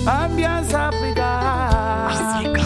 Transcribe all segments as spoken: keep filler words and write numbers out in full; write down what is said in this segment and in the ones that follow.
Ambiance Africa. Africa.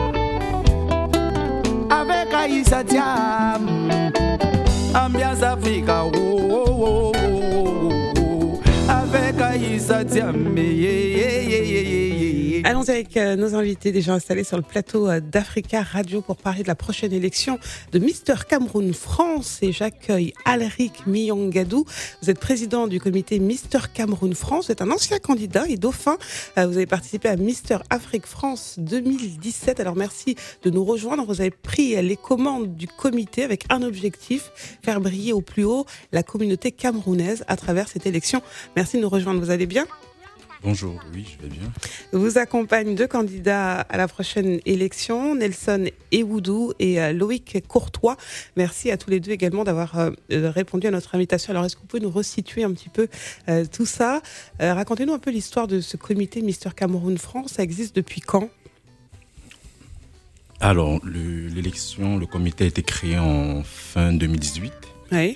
Avec Aïssa Thiam. Ambiance Africa. Oh, oh, oh, oh, oh, oh. Avec Aïssa Thiam. Yeah, yeah, yeah, yeah, yeah. Allons avec euh, nos invités déjà installés sur le plateau euh, d'Africa Radio pour parler de la prochaine élection de Mister Cameroun France. Et j'accueille Alric Miyongadou. Vous êtes président du comité Mister Cameroun France. Vous êtes un ancien candidat et dauphin. Euh, vous avez participé à Mister Afrique France deux mille dix-sept. Alors merci de nous rejoindre. Vous avez pris les commandes du comité avec un objectif, faire briller au plus haut la communauté camerounaise à travers cette élection. Merci de nous rejoindre. Vous allez bien ? Bonjour, oui, je vais bien. Vous accompagnent deux candidats à la prochaine élection, Nelson Ewoudou et euh, Loïc Courtois. Merci à tous les deux également d'avoir euh, répondu à notre invitation. Alors, est-ce que vous pouvez nous resituer un petit peu euh, tout ça ? euh, Racontez-nous un peu l'histoire de ce comité Mister Cameroun France. Ça existe depuis quand ? Alors, le, l'élection, le comité a été créé en fin deux mille dix-huit. Oui.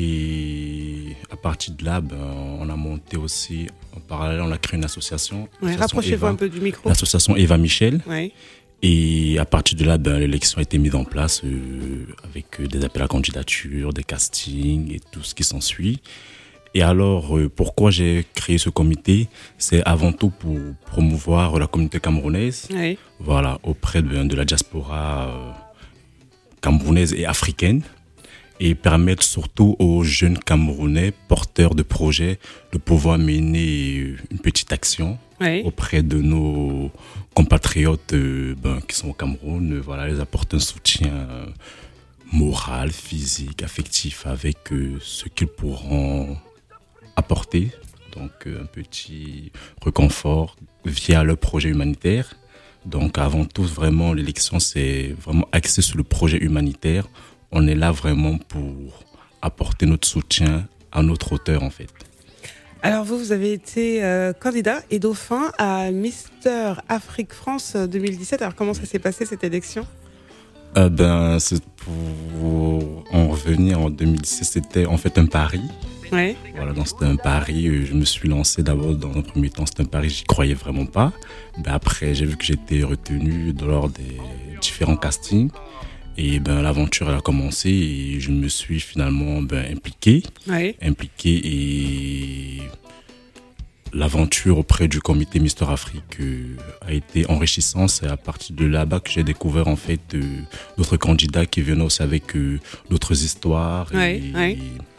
Et à partir de là, ben, on a monté aussi, en parallèle, on a créé une association. Ouais, rapprochez-vous Eva, un peu du micro. L'association Eva Michel. Oui. Et à partir de là, ben, l'élection a été mise en place euh, avec des appels à candidature, des castings et tout ce qui s'ensuit. Et alors, euh, pourquoi j'ai créé ce comité ? C'est avant tout pour promouvoir la communauté camerounaise, Oui. voilà, auprès de, de la diaspora euh, camerounaise et africaine. Et permettre surtout aux jeunes Camerounais porteurs de projets de pouvoir mener une petite action Oui. auprès de nos compatriotes euh, ben, qui sont au Cameroun. Euh, voilà, les apporter un soutien euh, moral, physique, affectif avec euh, ce qu'ils pourront apporter. Donc euh, un petit réconfort via leur projet humanitaire. Donc avant tout, vraiment, l'élection, c'est vraiment axé sur le projet humanitaire. On est là vraiment pour apporter notre soutien à notre auteur, en fait. Alors vous, vous avez été euh, candidat et dauphin à Mister Afrique France deux mille dix-sept. Alors comment ça s'est passé cette élection ? euh, ben, c'est pour en revenir en deux mille dix-sept, c'était en fait un pari. Oui. Voilà, donc c'était un pari. Je me suis lancé d'abord dans un premier temps, c'était un pari, j'y croyais vraiment pas. Ben, après, j'ai vu que j'étais retenu lors des différents castings. Et ben, l'aventure elle a commencé et je me suis finalement ben, impliqué, Oui. impliqué et l'aventure auprès du comité Mister Afrique euh, a été enrichissante. C'est à partir de là-bas que j'ai découvert en fait euh, d'autres candidats qui venaient aussi avec euh, d'autres histoires. Oui, et, oui.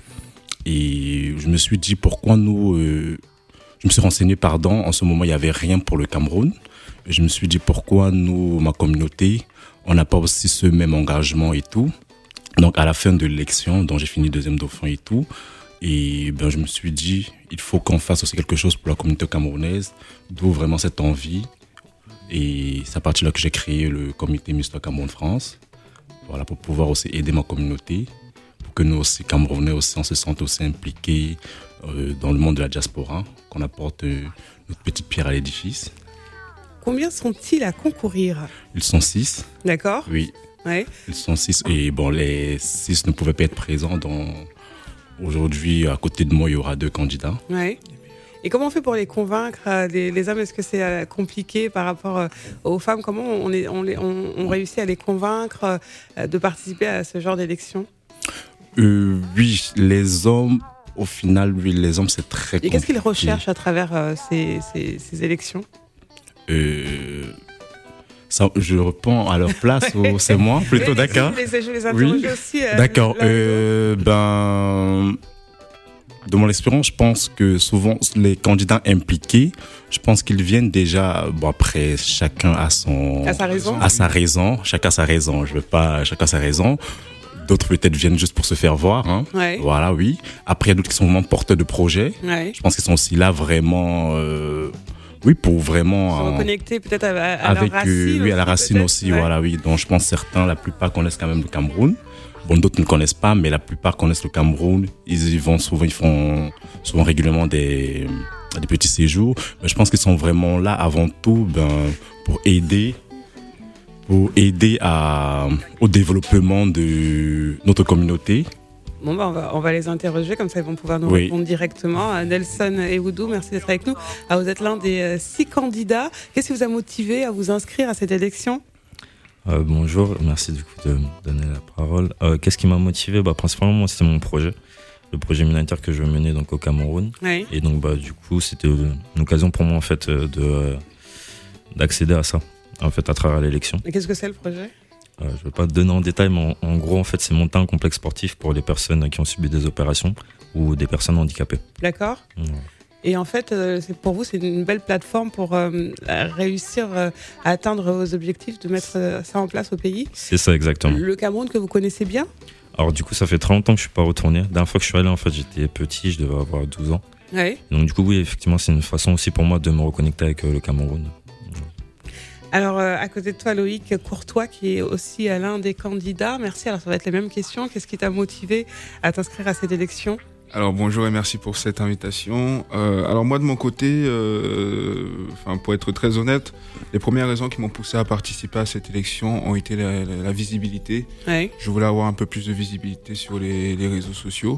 et je me suis dit pourquoi nous, euh, je me suis renseigné pardon, en ce moment il n'y avait rien pour le Cameroun. Et je me suis dit pourquoi nous, ma communauté, on n'a pas aussi ce même engagement et tout. Donc, à la fin de l'élection, dont j'ai fini deuxième dauphin et tout, et ben, je me suis dit, il faut qu'on fasse aussi quelque chose pour la communauté camerounaise, d'où vraiment cette envie. Et c'est à partir de là que j'ai créé le comité Mister Cameroun France, voilà, pour pouvoir aussi aider ma communauté, pour que nous aussi, Camerounais aussi, on se sente aussi impliqués euh, dans le monde de la diaspora, qu'on apporte euh, notre petite pierre à l'édifice. Combien sont-ils à concourir ? Ils sont six. D'accord. Oui. Oui. Ils sont six. Et bon, les six ne pouvaient pas être présents. Donc, aujourd'hui, à côté de moi, il y aura deux candidats. Oui. Et comment on fait pour les convaincre, les, les hommes ? Est-ce que c'est euh, compliqué par rapport euh, aux femmes ? Comment on, est, on, les, on, on réussit à les convaincre euh, de participer à ce genre d'élection ? euh, Oui, les hommes, au final, oui, les hommes, c'est très compliqué. Et qu'est-ce qu'ils recherchent à travers euh, ces, ces, ces élections ? Euh, ça, je réponds à leur place ou c'est moi plutôt, d'accord. Je les, je les interroge Oui, aussi. Euh, d'accord. Euh, ben, de mon expérience, je pense que souvent les candidats impliqués, je pense qu'ils viennent déjà. Bon, après, chacun a son, à sa raison. a sa raison. Chacun a sa raison. Je veux pas. Chacun a sa raison. D'autres peut-être viennent juste pour se faire voir. Hein. Ouais. Voilà, oui. Après, il y a d'autres qui sont vraiment porteurs de projets. Ouais. Je pense qu'ils sont aussi là vraiment. Euh, Oui, pour vraiment se euh, reconnecter peut-être à, à avec leur racine. euh, oui, à la racine aussi, ouais. voilà, oui. Donc je pense certains, la plupart connaissent quand même le Cameroun. Bon, d'autres ne connaissent pas, mais la plupart connaissent le Cameroun. Ils y vont souvent, ils font souvent régulièrement des des petits séjours. Mais je pense qu'ils sont vraiment là avant tout, ben, pour aider, pour aider à au développement de notre communauté. Bon, bah, on, va, on va les interroger, comme ça ils vont pouvoir nous oui. répondre directement. Nelson Ewoudou, merci d'être avec nous. Alors, vous êtes l'un des euh, six candidats. Qu'est-ce qui vous a motivé à vous inscrire à cette élection ? euh, Bonjour, merci du coup de me donner la parole. Euh, qu'est-ce qui m'a motivé ? bah, Principalement, moi, c'était mon projet. Le projet humanitaire que je menais donc, au Cameroun. Oui. Et donc, bah, du coup, c'était une occasion pour moi en fait, de, euh, d'accéder à ça, en fait, à travers l'élection. Et qu'est-ce que c'est le projet ? Euh, je ne vais pas te donner en détail, mais en, en gros, en fait, c'est monter un complexe sportif pour les personnes qui ont subi des opérations ou des personnes handicapées. D'accord. Ouais. Et en fait, euh, c'est, pour vous, c'est une belle plateforme pour euh, réussir euh, à atteindre vos objectifs, de mettre euh, ça en place au pays. C'est ça, exactement. Le Cameroun que vous connaissez bien ? Alors, du coup, ça fait très longtemps que je ne suis pas retourné. La dernière fois que je suis allé, en fait, j'étais petit, je devais avoir douze ans. Oui. Donc, du coup, oui, effectivement, c'est une façon aussi pour moi de me reconnecter avec euh, le Cameroun. Alors, euh, à côté de toi, Loïc Courtois, qui est aussi euh, l'un des candidats. Merci. Alors, ça va être les mêmes questions. Qu'est-ce qui t'a motivé à t'inscrire à cette élection ? Alors bonjour et merci pour cette invitation. Euh, alors moi de mon côté, euh, enfin pour être très honnête, les premières raisons qui m'ont poussé à participer à cette élection ont été la, la, la visibilité. Oui. Je voulais avoir un peu plus de visibilité sur les, les réseaux sociaux.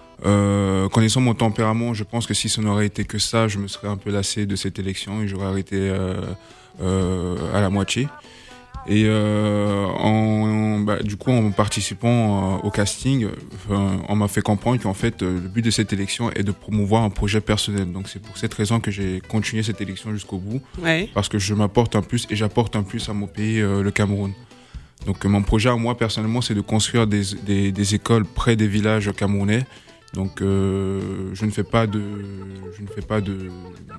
Euh, connaissant mon tempérament, je pense que si ce n'aurait été que ça, je me serais un peu lassé de cette élection et j'aurais arrêté euh, euh, à la moitié. Et euh, en, bah, du coup, en participant euh, au casting, euh, on m'a fait comprendre qu'en fait, euh, le but de cette élection est de promouvoir un projet personnel. Donc, c'est pour cette raison que j'ai continué cette élection jusqu'au bout, Oui. parce que je m'apporte un plus et j'apporte un plus à mon pays, euh, le Cameroun. Donc, euh, mon projet à moi personnellement, c'est de construire des, des, des écoles près des villages camerounais. Donc, euh, je ne fais pas de, je ne fais pas de.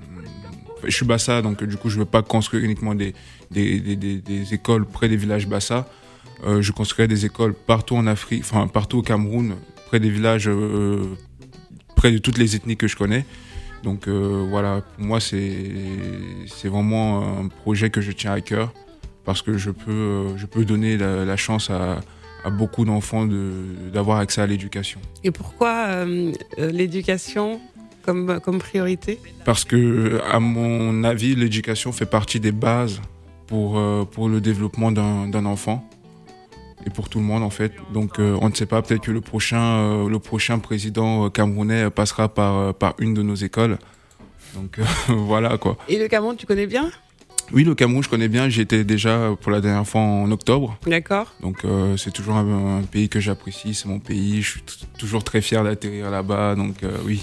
Je suis Bassa, donc du coup, je ne veux pas construire uniquement des, des, des, des, des écoles près des villages Bassa. Euh, je construirai des écoles partout en Afrique, enfin partout au Cameroun, près des villages, euh, près de toutes les ethnies que je connais. Donc euh, voilà, pour moi, c'est, c'est vraiment un projet que je tiens à cœur parce que je peux, euh, je peux donner la, la chance à, à beaucoup d'enfants de, d'avoir accès à l'éducation. Et pourquoi euh, euh, l'éducation comme, comme priorité ? Parce que, à mon avis, l'éducation fait partie des bases pour, euh, pour le développement d'un, d'un enfant et pour tout le monde en fait. Donc euh, on ne sait pas, peut-être que le prochain, euh, le prochain président camerounais passera par, par une de nos écoles. Donc euh, voilà quoi. Et le Cameroun, tu connais bien ? Oui, le Cameroun, je connais bien. J'y étais déjà pour la dernière fois en octobre. D'accord. Donc euh, c'est toujours un, un pays que j'apprécie, c'est mon pays. Je suis t- toujours très fier d'atterrir là-bas. Donc euh, oui,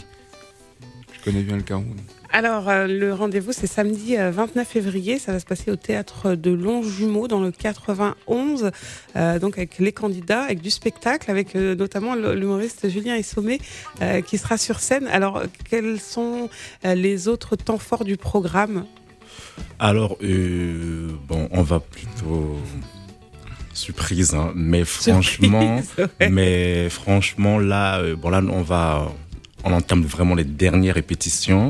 je connais bien le Cameroun. Alors, euh, le rendez-vous, c'est samedi euh, vingt-neuf février. Ça va se passer au théâtre de Longjumeau dans le quatre-vingt-onze. Euh, donc, avec les candidats, avec du spectacle, avec euh, notamment l'humoriste Julien Essomé euh, qui sera sur scène. Alors, quels sont euh, les autres temps forts du programme ? Alors, euh, bon, on va plutôt surprise, hein, mais franchement, Surprise, ouais. mais franchement là, euh, bon là, on va, on entame vraiment les dernières répétitions,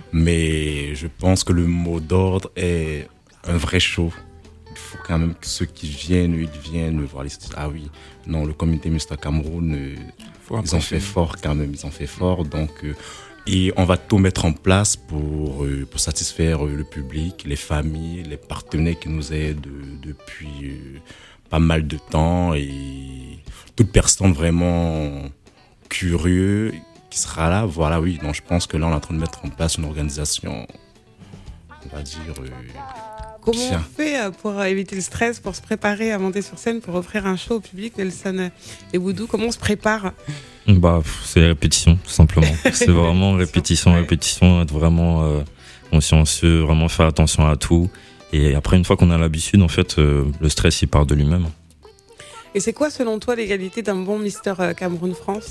mais je pense que le mot d'ordre est un vrai show. Il faut quand même que ceux qui viennent, ils viennent voir les. Ah oui, non, le comité Mister Cameroun, euh, ils ont fait fort quand même, ils ont fait fort, donc. Euh, Et on va tout mettre en place pour, euh, pour satisfaire euh, le public, les familles, les partenaires qui nous aident euh, depuis euh, pas mal de temps et toute personne vraiment curieuse qui sera là. Voilà, oui, donc je pense que là, on est en train de mettre en place une organisation, on va dire... Euh, Comment Tiens. on fait euh, pour éviter le stress, pour se préparer à monter sur scène, pour offrir un show au public, Nelson Ewoudou ? Comment on se prépare ? Bah, c'est répétition, tout simplement. C'est vraiment répétition, répétition, être vraiment euh, consciencieux, vraiment faire attention à tout. Et après, une fois qu'on a l'habitude, en fait, euh, le stress, il part de lui-même. Et c'est quoi, selon toi, l'égalité d'un bon Mister Cameroun-France ?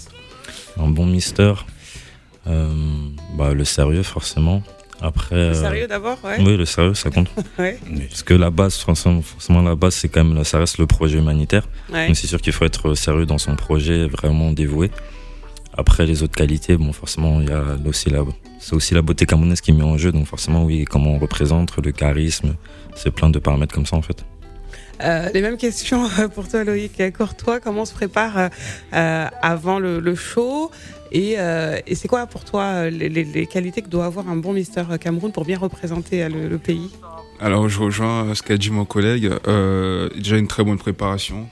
Un bon mister, euh, bah, le sérieux, forcément. Après, Le euh, sérieux d'abord, ouais. oui, le sérieux, ça compte. Ouais. Parce que la base, forcément, forcément, la base, c'est quand même, ça reste le projet humanitaire. Ouais. Donc c'est sûr qu'il faut être sérieux dans son projet, vraiment dévoué. Après, les autres qualités, bon, forcément, il y a aussi la, c'est aussi la beauté camerounaise qui est mise en jeu. Donc forcément, oui, comment on représente, le charisme, c'est plein de paramètres comme ça, en fait. Euh, les mêmes questions pour toi, Loïc Courtois. Comment on se prépare euh, avant le, le show ? Et, euh, et c'est quoi pour toi les, les, les qualités que doit avoir un bon Mister Cameroun pour bien représenter le, le pays ? Alors je rejoins ce qu'a dit mon collègue. Euh, déjà une très bonne préparation.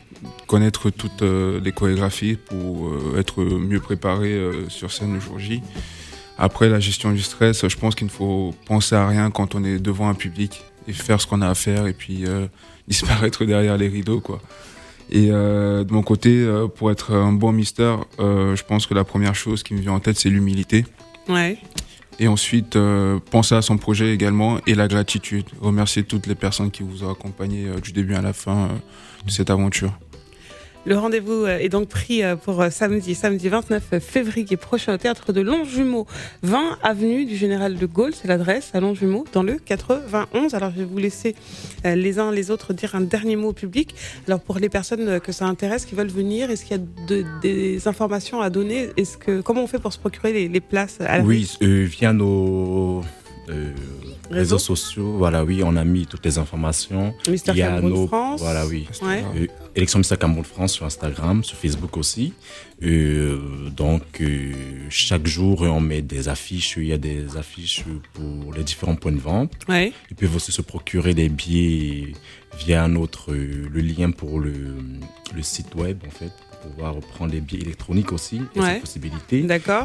connaître toutes euh, les chorégraphies pour euh, être mieux préparé euh, sur scène le jour J. Après, la gestion du stress, je pense qu'il ne faut penser à rien quand on est devant un public et faire ce qu'on a à faire et puis euh, disparaître derrière les rideaux, quoi. Et euh, de mon côté, euh, pour être un bon mister, euh, je pense que la première chose qui me vient en tête, c'est l'humilité. Ouais. Et ensuite, euh, penser à son projet également et la gratitude. Remercier toutes les personnes qui vous ont accompagné euh, du début à la fin euh, de cette aventure. Le rendez-vous est donc pris pour samedi, samedi vingt-neuf février prochain au Théâtre de Longjumeau, vingt avenue du Général de Gaulle, c'est l'adresse à Longjumeau, dans le quatre-vingt-onze. Alors je vais vous laisser les uns les autres dire un dernier mot au public. Alors pour les personnes que ça intéresse, qui veulent venir, est-ce qu'il y a de, des informations à donner? Est-ce que, comment on fait pour se procurer les, les places à la Oui, euh, via nos... Euh, réseaux sociaux, voilà, oui, on a mis toutes les informations. Mister Il y a Cameroun nos, France. voilà, oui. Ouais. Euh, Élection Mister Cameroun France sur Instagram, sur Facebook aussi. Euh, donc, euh, chaque jour, on met des affiches. Il y a des affiches pour les différents points de vente. Ouais. Ils peuvent aussi se procurer des billets via notre, le lien pour le, le site web, en fait, pour pouvoir prendre des billets électroniques aussi. Il y a Ouais. cette possibilité. D'accord.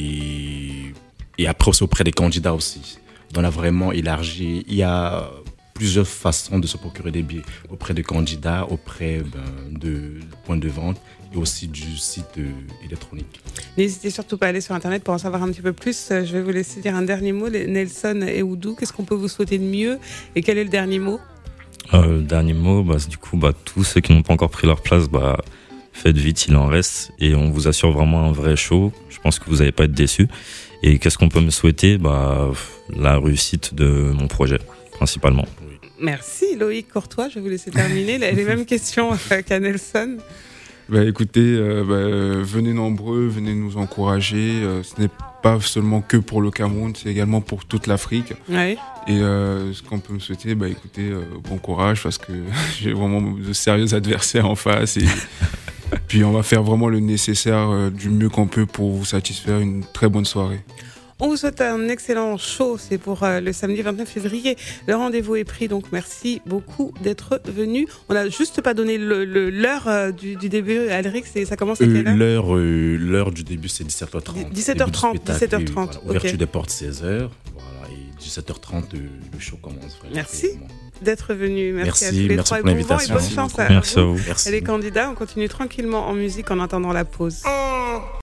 Et, et après, c'est auprès des candidats aussi. On a vraiment élargi. Il y a plusieurs façons de se procurer des billets auprès de candidats, auprès ben, de points de vente et aussi du site euh, électronique. N'hésitez surtout pas à aller sur Internet pour en savoir un petit peu plus. Je vais vous laisser dire un dernier mot. Nelson et Oudou, qu'est-ce qu'on peut vous souhaiter de mieux? Et quel est le dernier mot? Euh, le dernier mot, bah, c'est du coup, bah, tous ceux qui n'ont pas encore pris leur place, bah, faites vite, il en reste. Et on vous assure vraiment un vrai show. Je pense que vous n'allez pas être déçus. Et qu'est-ce qu'on peut me souhaiter? Bah, la réussite de mon projet, principalement. Merci Loïc Courtois, je vais vous laisser terminer. Les mêmes questions qu'à Nelson. Bah, écoutez, euh, bah, venez nombreux, venez nous encourager. Euh, ce n'est pas seulement que pour le Cameroun, c'est également pour toute l'Afrique. Ouais. Et euh, ce qu'on peut me souhaiter, bah, écoutez, euh, bon courage parce que j'ai vraiment de sérieux adversaires en face. Et puis on va faire vraiment le nécessaire euh, du mieux qu'on peut pour vous satisfaire. Une très bonne soirée. On vous souhaite un excellent show, c'est pour euh, le samedi vingt-neuf février. Le rendez-vous est pris, donc merci beaucoup d'être venu. On n'a juste pas donné le, le, l'heure euh, du, du début, Alric, c'est, ça commence à Euh, quelle heure? l'heure, euh, l'heure du début, c'est dix-sept heures trente. dix-sept heures trente, Début du dix-sept heures spectacle, trente, et voilà, ouverture ok. des portes seize heures. Voilà, et dix-sept heures trente, euh, le show commence. Vraiment, Merci. vraiment. D'être venu. Merci, Merci, à tous les merci trois. pour Et bon vent et l'invitation. bonne Merci chance beaucoup. à Merci à vous. vous. Merci. Et les candidats, on continue tranquillement en musique en attendant la pause.